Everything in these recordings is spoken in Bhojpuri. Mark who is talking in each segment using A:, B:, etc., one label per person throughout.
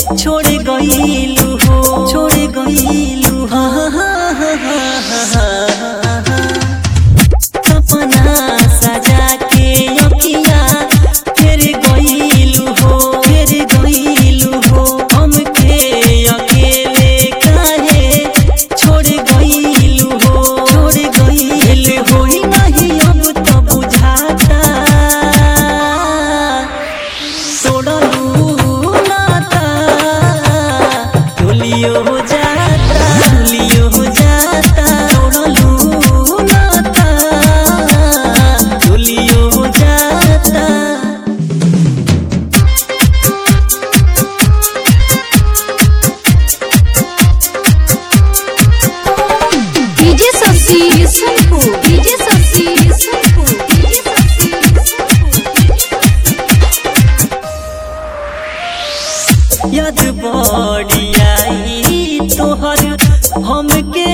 A: छोड़ गईलू हो, छोड़ गईलू सपना सजा के अखिया फिर गईलू हो, फिर गईलू हो हमके अकेले काहे छोड़ गईलू हो, छोड़ गईलू हो ही नहीं अब तो बुझाता तोड़लू नाता डोलियो हो जाता, डोलियो हो जाता तोड़लू नाता डोलियो हो जाता।
B: DJ Shashi Sunpur, DJ Shashi Sunpur, DJ Shashi
A: याद बड़ी आई तोहर हमके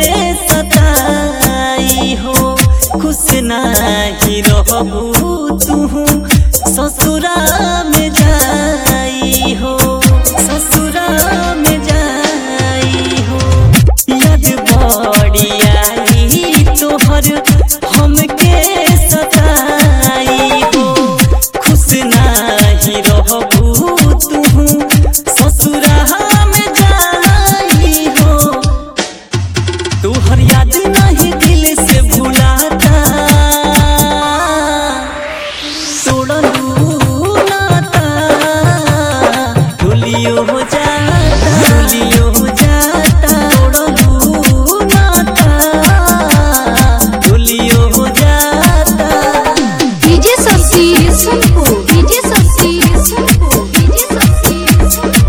A: सताई हो, खुश नाही रहबू तू ससुरा में जाई हो, ससुरा में जाई हो। याद बड़ी आई तोहर हमके सताई हो, खुश नाही रहबू तू ससुरा में जाई हो। तोहर याद नहीं दिल से भुलाता तोड़लू नाता डोलियो हो जाता, डोलियो हो जाता तोड़लू नाता डोलियो हो जाता।
B: DJ Shashi Sunpur, DJ Shashi Sunpur, DJ Shashi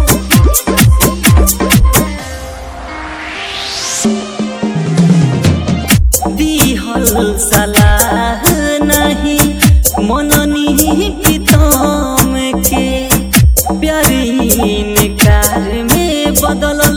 A: दिहल सलाह नहीं मननी प्रीतम के प्यार इनकार में बदल